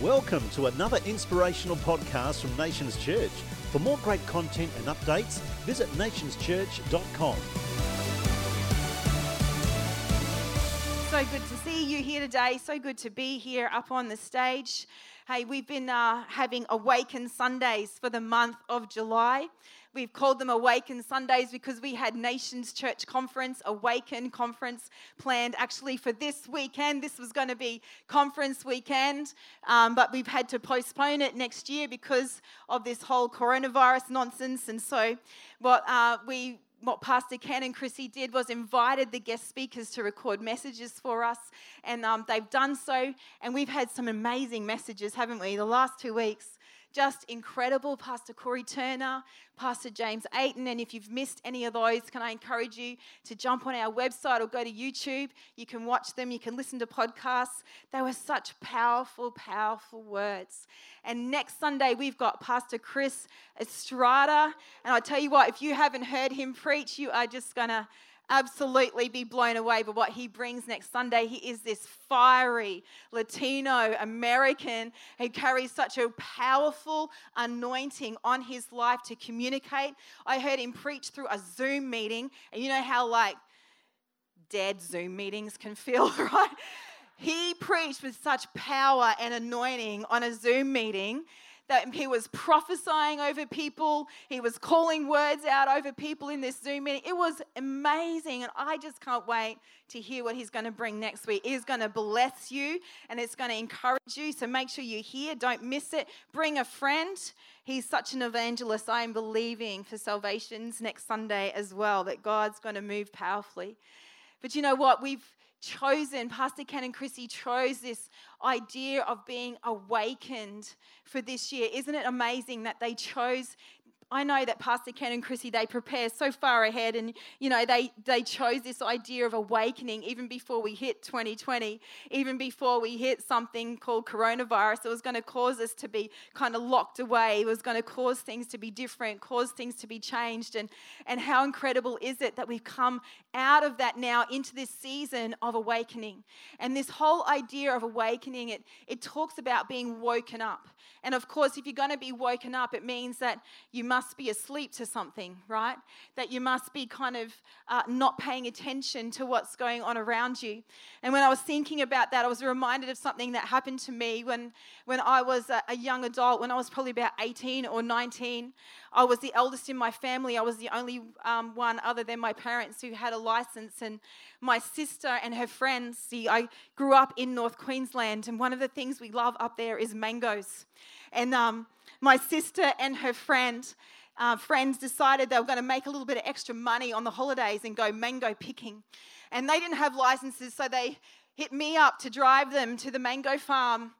Welcome to another inspirational podcast from Nations Church. For more great content and updates, visit nationschurch.com. So good to see you here today. So good to be here up on the stage. Hey, we've been having Awaken Sundays for the month of July. We've called them Awaken Sundays because we had Nations Church Conference, Awaken Conference planned actually for this weekend. This was going to be conference weekend, but we've had to postpone it next year because of this whole coronavirus nonsense. And so what Pastor Ken and Chrissy did was invited the guest speakers to record messages for us, and they've done so, and we've had some amazing messages, haven't we, the last 2 weeks. Just incredible. Pastor Corey Turner, Pastor James Ayton, and if you've missed any of those, can I encourage you to jump on our website or go to YouTube. You can watch them, you can listen to podcasts. They were such powerful, powerful words. And next Sunday, we've got Pastor Chris Estrada, and I tell you what, if you haven't heard him preach, you are just going to absolutely be blown away by what he brings next Sunday. He is this fiery Latino American who carries such a powerful anointing on his life to communicate. I heard him preach through a Zoom meeting, and you know how dead Zoom meetings can feel, right? He preached with such power and anointing on a Zoom meeting that he was prophesying over people. He was calling words out over people in this Zoom meeting. It was amazing, and I just can't wait to hear what he's going to bring next week. He's going to bless you, and it's going to encourage you, so make sure you're here. Don't miss it. Bring a friend. He's such an evangelist. I am believing for salvations next Sunday as well, that God's going to move powerfully. But you know what? Pastor Ken and Chrissy chose this idea of being awakened for this year. Isn't it amazing that they chose? I know that Pastor Ken and Chrissy, they prepare so far ahead, and they chose this idea of awakening even before we hit 2020, even before we hit something called coronavirus. It was going to cause us to be kind of locked away. It was going to cause things to be different, cause things to be changed. And how incredible is it that we've come out of that now into this season of awakening. And this whole idea of awakening, it talks about being woken up. And of course, if you're going to be woken up, it means that you must be asleep to something, right? That you must be kind of not paying attention to what's going on around you. And when I was thinking about that, I was reminded of something that happened to me when I was a young adult, when I was probably about 18 or 19. I was the eldest in my family. I was the only one other than my parents who had a license. And my sister and her friends, I grew up in North Queensland, and one of the things we love up there is mangoes. And my sister and her friends decided they were going to make a little bit of extra money on the holidays and go mango picking. And they didn't have licenses, so they hit me up to drive them to the mango farm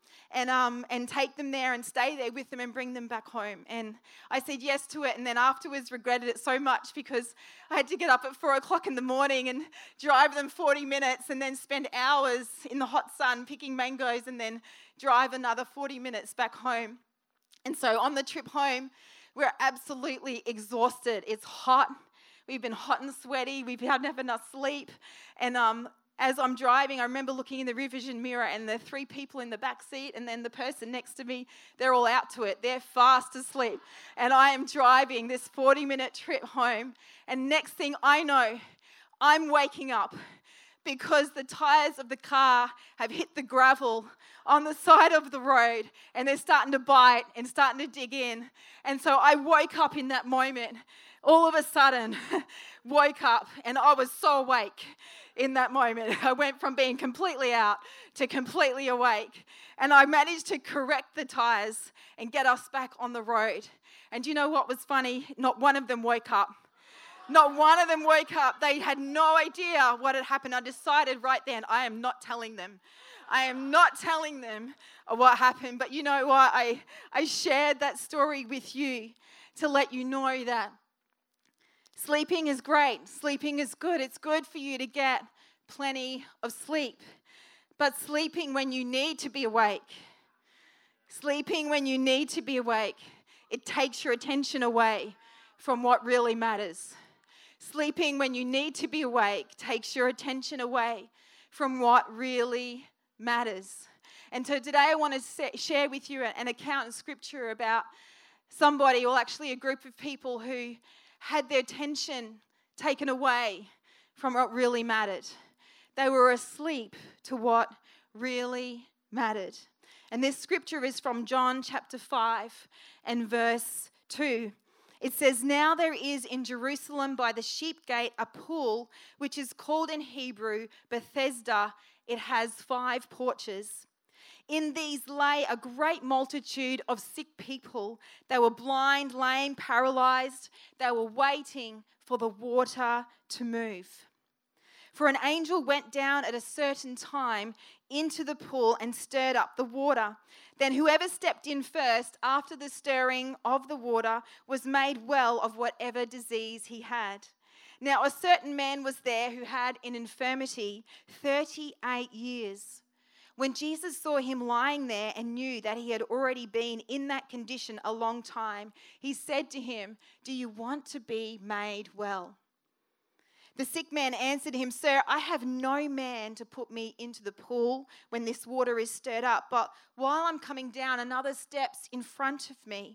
and take them there and stay there with them and bring them back home. And I said yes to it, and then afterwards regretted it so much because I had to get up at 4 o'clock in the morning and drive them 40 minutes and then spend hours in the hot sun picking mangoes and then drive another 40 minutes back home. And so on the trip home, we're absolutely exhausted. It's hot. We've been hot and sweaty. We haven't had enough sleep. And as I'm driving, I remember looking in the rear vision mirror, and the 3 people in the back seat and then the person next to me, they're all out to it. They're fast asleep. And I am driving this 40-minute trip home. And next thing I know, I'm waking up because the tires of the car have hit the gravel on the side of the road, and they're starting to bite and starting to dig in. And so I woke up in that moment, all of a sudden, woke up, and I was so awake in that moment. I went from being completely out to completely awake, and I managed to correct the tires and get us back on the road. And do you know what was funny? Not one of them woke up. Not one of them woke up. They had no idea what had happened. I decided right then, I am not telling them. I am not telling them what happened. But you know what? I shared that story with you to let you know that sleeping is great. Sleeping is good. It's good for you to get plenty of sleep. But sleeping when you need to be awake, it takes your attention away from what really matters. Sleeping when you need to be awake takes your attention away from what really matters. And so today I want to share with you an account in Scripture about somebody, or actually a group of people who had their attention taken away from what really mattered. They were asleep to what really mattered. And this scripture is from John chapter 5 and verse 2. It says, "Now there is in Jerusalem by the sheep gate a pool, which is called in Hebrew Bethesda. It has 5 porches. In these lay a great multitude of sick people. They were blind, lame, paralyzed. They were waiting for the water to move. For an angel went down at a certain time into the pool and stirred up the water. Then whoever stepped in first after the stirring of the water was made well of whatever disease he had. Now a certain man was there who had an infirmity 38 years. When Jesus saw him lying there and knew that he had already been in that condition a long time, he said to him, 'Do you want to be made well?' The sick man answered him, 'Sir, I have no man to put me into the pool when this water is stirred up, but while I'm coming down, another steps in front of me.'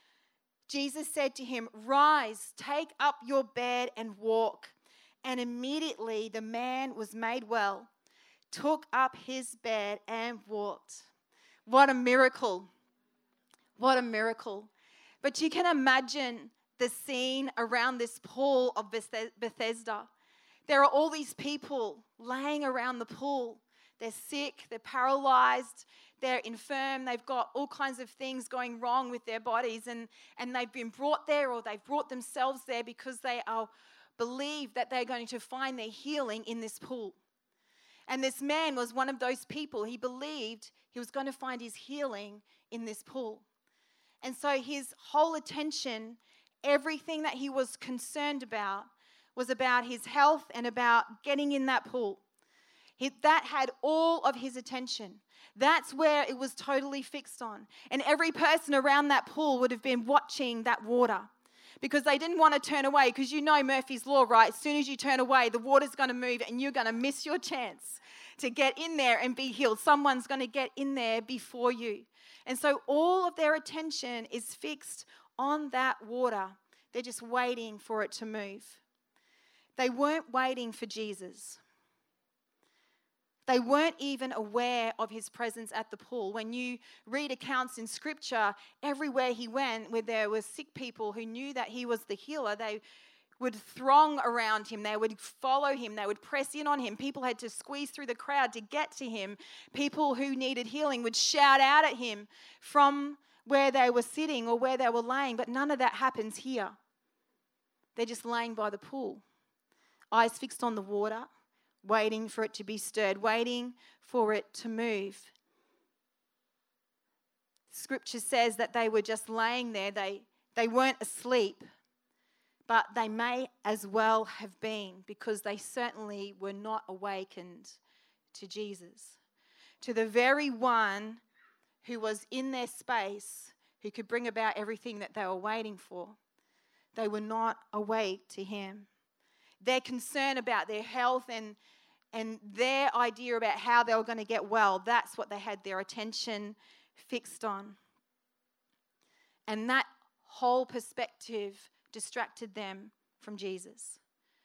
Jesus said to him, 'Rise, take up your bed and walk.' And immediately the man was made well, took up his bed and walked." What a miracle. What a miracle. But you can imagine the scene around this pool of Bethesda. There are all these people laying around the pool. They're sick, they're paralyzed, they're infirm, they've got all kinds of things going wrong with their bodies, and they've been brought there, or they've brought themselves there because they believe that they're going to find their healing in this pool. And this man was one of those people. He believed he was going to find his healing in this pool. And so his whole attention, everything that he was concerned about, was about his health and about getting in that pool. That had all of his attention. That's where it was totally fixed on. And every person around that pool would have been watching that water, because they didn't want to turn away, because you know Murphy's Law, right? As soon as you turn away, the water's going to move and you're going to miss your chance to get in there and be healed. Someone's going to get in there before you. And so all of their attention is fixed on that water. They're just waiting for it to move. They weren't waiting for Jesus. They weren't even aware of his presence at the pool. When you read accounts in Scripture, everywhere he went, where there were sick people who knew that he was the healer, they would throng around him. They would follow him. They would press in on him. People had to squeeze through the crowd to get to him. People who needed healing would shout out at him from where they were sitting or where they were laying. But none of that happens here. They're just laying by the pool, eyes fixed on the water, waiting for it to be stirred, waiting for it to move. Scripture says that they were just laying there. They weren't asleep, but they may as well have been, because they certainly were not awakened to Jesus, to the very one who was in their space, who could bring about everything that they were waiting for. They were not awake to him. Their concern about their health and their idea about how they were going to get well, that's what they had their attention fixed on. And that whole perspective distracted them from Jesus.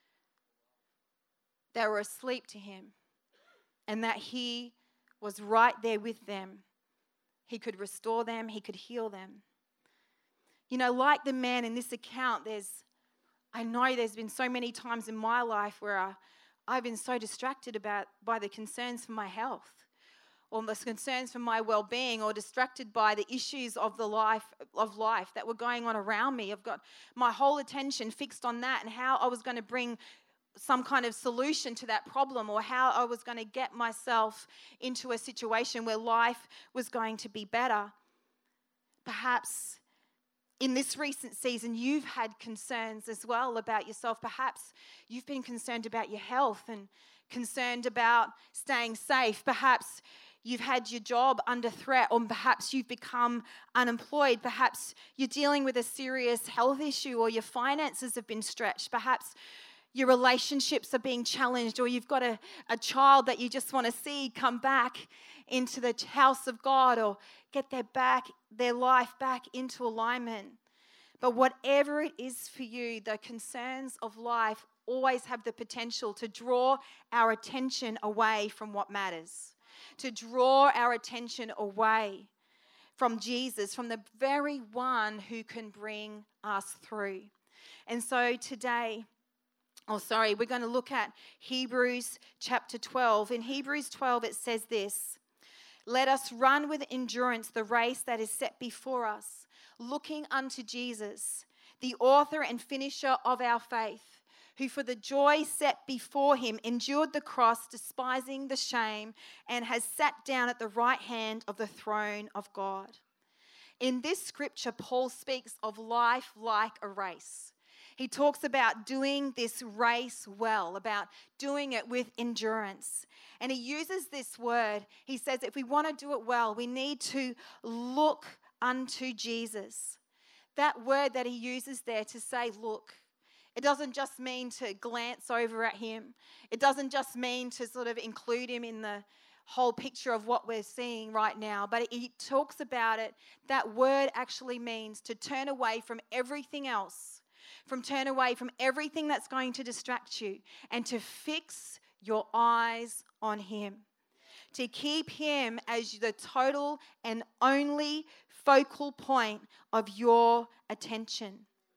They were asleep to him, and that he was right there with them. He could restore them, he could heal them. You know, like the man in this account, I know there's been so many times in my life where I've been so distracted by the concerns for my health, or the concerns for my well-being, or distracted by the issues of life that were going on around me. I've got my whole attention fixed on that and how I was going to bring some kind of solution to that problem, or how I was going to get myself into a situation where life was going to be better. Perhaps in this recent season, you've had concerns as well about yourself. Perhaps you've been concerned about your health and concerned about staying safe. Perhaps you've had your job under threat, or perhaps you've become unemployed. Perhaps you're dealing with a serious health issue, or your finances have been stretched. Perhaps your relationships are being challenged, or you've got a child that you just want to see come back into the house of God or get their life back into alignment. But whatever it is for you, the concerns of life always have the potential to draw our attention away from what matters, to draw our attention away from Jesus, from the very one who can bring us through. And so today, we're going to look at Hebrews chapter 12. In Hebrews 12, it says this: "Let us run with endurance the race that is set before us, looking unto Jesus, the author and finisher of our faith, who for the joy set before him endured the cross, despising the shame, and has sat down at the right hand of the throne of God." In this scripture, Paul speaks of life like a race. He talks about doing this race well, about doing it with endurance. And he uses this word. He says if we want to do it well, we need to look unto Jesus. That word that he uses there to say look, it doesn't just mean to glance over at him. It doesn't just mean to sort of include him in the whole picture of what we're seeing right now. But he talks about it. That word actually means to turn away from everything else, turn away from everything that's going to distract you, and to fix your eyes on him. To keep him as the total and only focal point of your attention.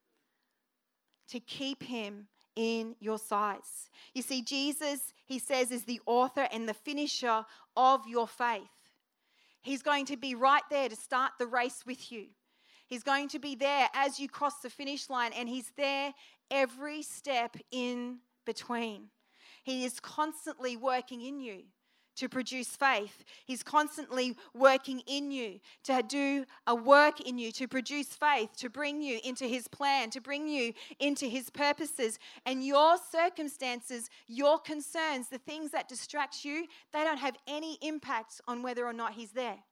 To keep him in your sights. You see, Jesus, he says, is the author and the finisher of your faith. He's going to be right there to start the race with you. He's going to be there as you cross the finish line, and he's there every step in between. He is constantly working in you to produce faith. He's constantly working in you to do a work in you to produce faith, to bring you into his plan, to bring you into his purposes. And your circumstances, your concerns, the things that distract you, they don't have any impact on whether or not he's there.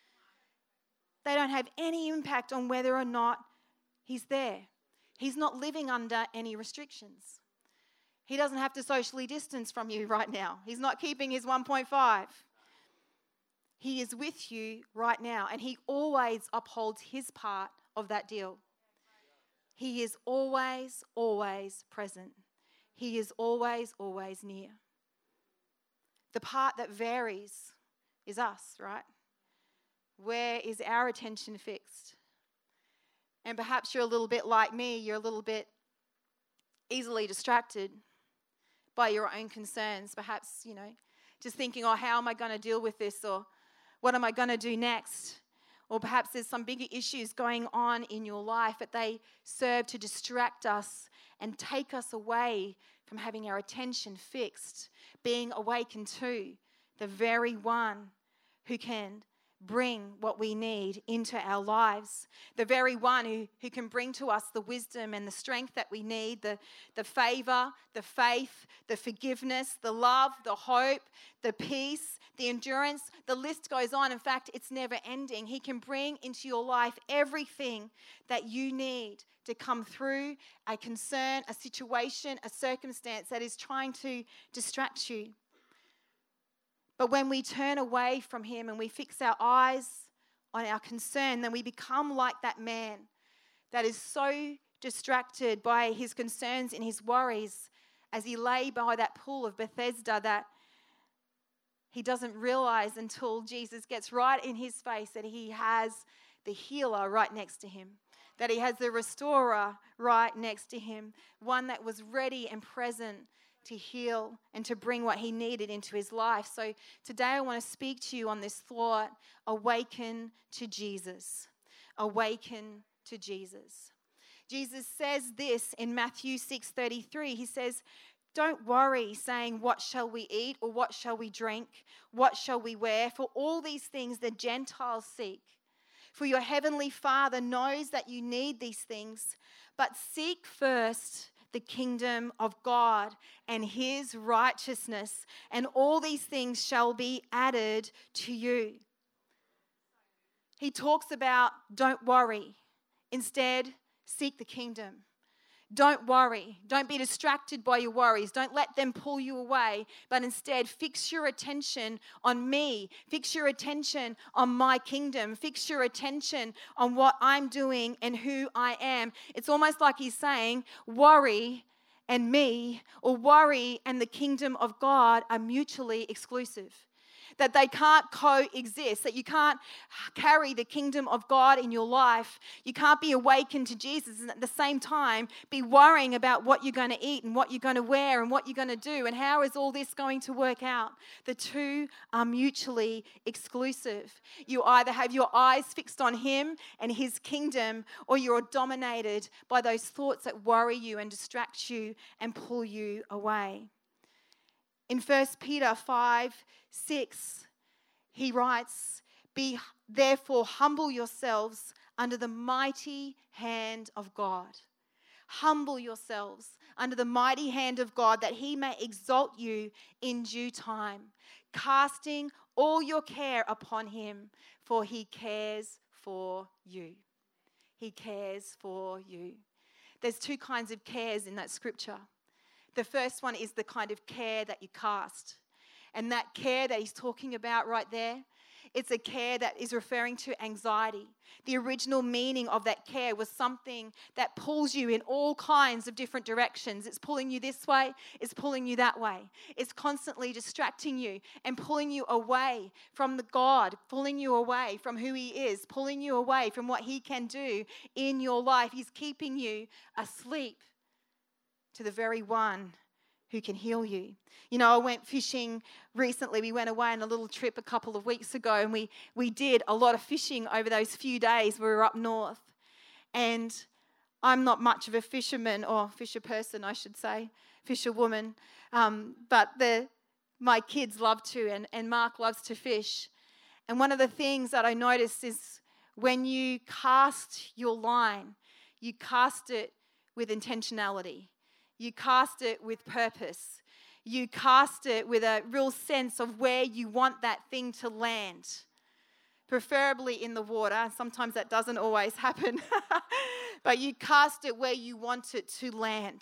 They don't have any impact on whether or not he's there. He's not living under any restrictions. He doesn't have to socially distance from you right now. He's not keeping his 1.5. He is with you right now, and he always upholds his part of that deal. He is always, always present. He is always, always near. The part that varies is us, right? Where is our attention fixed? And perhaps you're a little bit like me. You're a little bit easily distracted by your own concerns. Perhaps, just thinking, oh, how am I going to deal with this? Or what am I going to do next? Or perhaps there's some bigger issues going on in your life, but they serve to distract us and take us away from having our attention fixed, being awakened to the very one who can bring what we need into our lives. The very one who can bring to us the wisdom and the strength that we need, the favor, the faith, the forgiveness, the love, the hope, the peace, the endurance. The list goes on. In fact, it's never ending. He can bring into your life everything that you need to come through a concern, a situation, a circumstance that is trying to distract you. But when we turn away from him and we fix our eyes on our concern, then we become like that man that is so distracted by his concerns and his worries as he lay by that pool of Bethesda that he doesn't realize until Jesus gets right in his face that he has the healer right next to him, that he has the restorer right next to him, one that was ready and present to heal and to bring what he needed into his life. So today I want to speak to you on this thought: awaken to Jesus. Awaken to Jesus. Jesus says this in Matthew 6:33. He says, "Don't worry, saying, what shall we eat, or what shall we drink? What shall we wear? For all these things the Gentiles seek. For your heavenly Father knows that you need these things. But seek first the kingdom of God and his righteousness, and all these things shall be added to you." He talks about don't worry. Instead, seek the kingdom. Don't worry. Don't be distracted by your worries. Don't let them pull you away, but instead fix your attention on me. Fix your attention on my kingdom. Fix your attention on what I'm doing and who I am. It's almost like he's saying, worry and me, or worry and the kingdom of God are mutually exclusive. That they can't coexist, that you can't carry the kingdom of God in your life. You can't be awakened to Jesus and at the same time be worrying about what you're going to eat and what you're going to wear and what you're going to do and how is all this going to work out. The two are mutually exclusive. You either have your eyes fixed on him and his kingdom, or you're dominated by those thoughts that worry you and distract you and pull you away. In 1 Peter 5:6, he writes, "Be therefore humble yourselves under the mighty hand of God." Humble yourselves under the mighty hand of God, that he may exalt you in due time, casting all your care upon him, for he cares for you. He cares for you. There's two kinds of cares in that scripture. The first one is the kind of care that you cast. And that care that he's talking about right there, it's a care that is referring to anxiety. The original meaning of that care was something that pulls you in all kinds of different directions. It's pulling you this way, it's pulling you that way. It's constantly distracting you and pulling you away from the God, pulling you away from who he is, pulling you away from what he can do in your life. He's keeping you asleep to the very one who can heal you. You know, I went fishing recently. We went away on a little trip a couple of weeks ago, and we did a lot of fishing over those few days we were up north. And I'm not much of a fisherman, or fisher person, I should say, fisherwoman. But my kids love to, and Mark loves to fish. And one of the things that I noticed is when you cast your line, you cast it with intentionality. You cast it with purpose. You cast it with a real sense of where you want that thing to land, preferably in the water. Sometimes that doesn't always happen, but you cast it where you want it to land.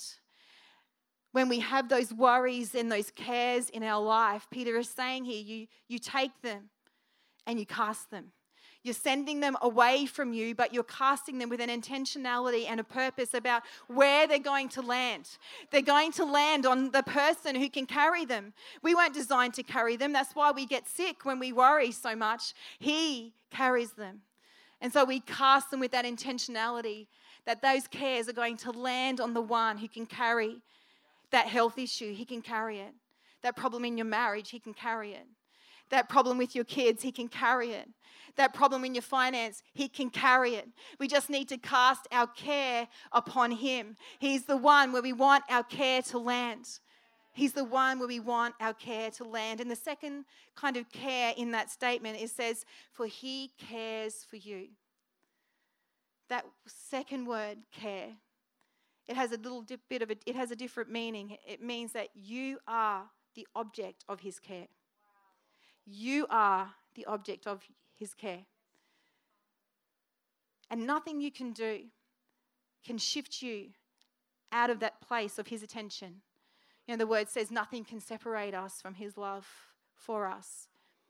When we have those worries and those cares in our life, Peter is saying here, you take them and you cast them. You're sending them away from you, but you're casting them with an intentionality and a purpose about where they're going to land. They're going to land on the person who can carry them. We weren't designed to carry them. That's why we get sick when we worry so much. He carries them. And so we cast them with that intentionality that those cares are going to land on the one who can carry that health issue. He can carry it. That problem in your marriage, he can carry it. That problem with your kids, he can carry it. That problem in your finance, he can carry it. We just need to cast our care upon him. He's the one where we want our care to land. He's the one where we want our care to land. And the second kind of care in that statement, it says, for he cares for you. That second word, care, it has a little bit of it has a different meaning. It means that you are the object of his care. You are the object of his care. And nothing you can do can shift you out of that place of his attention. You know, the word says nothing can separate us from his love for us.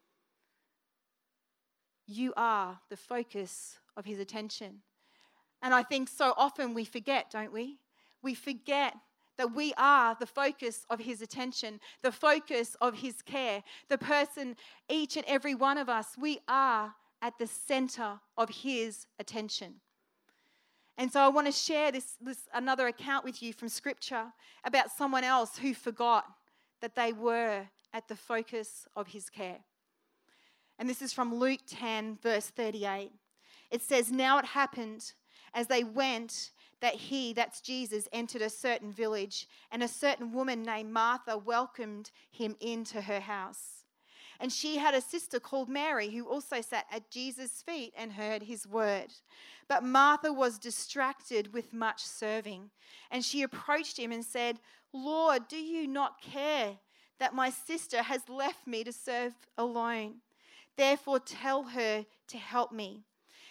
You are the focus of his attention. And I think so often we forget, don't we? We forget that we are the focus of his attention, the focus of his care, the person, each and every one of us, we are at the center of his attention. And so I want to share this another account with you from Scripture about someone else who forgot that they were at the focus of his care. And this is from Luke 10, verse 38. It says, now it happened as they went that he, that's Jesus, entered a certain village, and a certain woman named Martha welcomed him into her house. And she had a sister called Mary who also sat at Jesus' feet and heard his word. But Martha was distracted with much serving, and she approached him and said, Lord, do you not care that my sister has left me to serve alone? Therefore tell her to help me.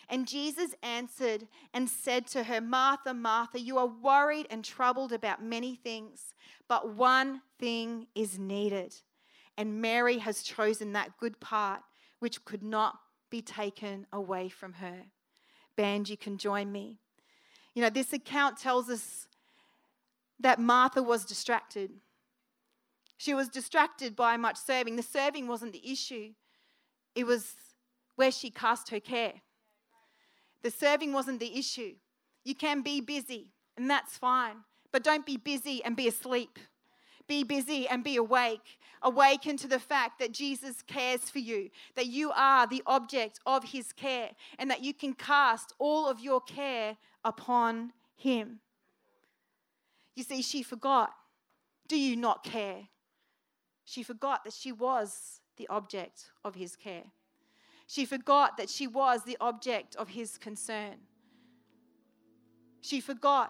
And Jesus answered and said to her, Martha, Martha, you are worried and troubled about many things, but one thing is needed. And Mary has chosen that good part which could not be taken away from her. Band, you can join me. You know, this account tells us that Martha was distracted. She was distracted by much serving. The serving wasn't the issue. It was where she cast her care. The serving wasn't the issue. You can be busy, and that's fine. But don't be busy and be asleep. Be busy and be awake. Awaken to the fact that Jesus cares for you, that you are the object of his care, and that you can cast all of your care upon him. You see, she forgot. Do you not care? She forgot that she was the object of his care. She forgot that she was the object of his concern. She forgot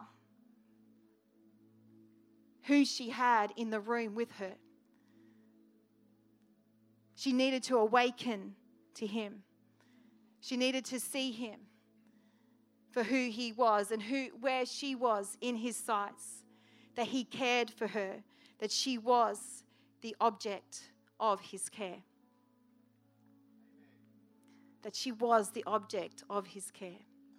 who she had in the room with her. She needed to awaken to him. She needed to see him for who he was and where she was in his sights, that he cared for her, that she was the object of his care. That she was the object of his care.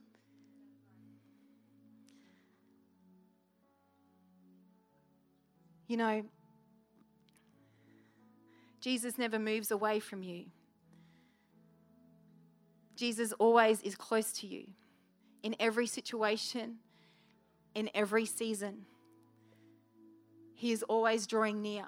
You know, Jesus never moves away from you. Jesus always is close to you in every situation, in every season. He is always drawing near.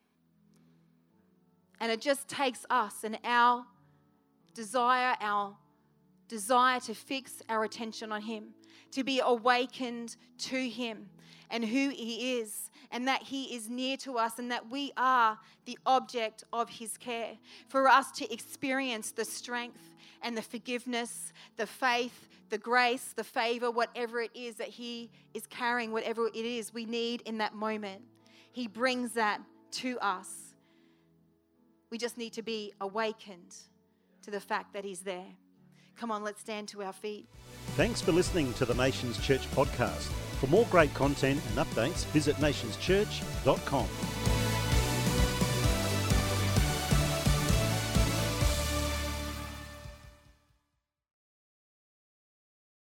And it just takes us and our desire to fix our attention on him, to be awakened to him and who he is, and that he is near to us, and that we are the object of his care. For us to experience the strength and the forgiveness, the faith, the grace, the favor, whatever it is that he is carrying, whatever it is we need in that moment. He brings that to us. We just need to be awakened to the fact that he's there. Come on, let's stand to our feet. Thanks for listening to the Nations Church podcast. For more great content and updates, visit nationschurch.com.